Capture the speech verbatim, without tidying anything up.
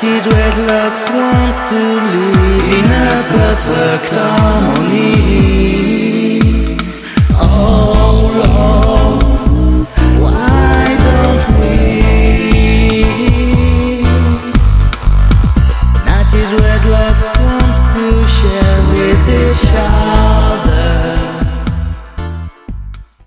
Daddy Dreadlocks wants to live in a perfect harmony. Oh Lord,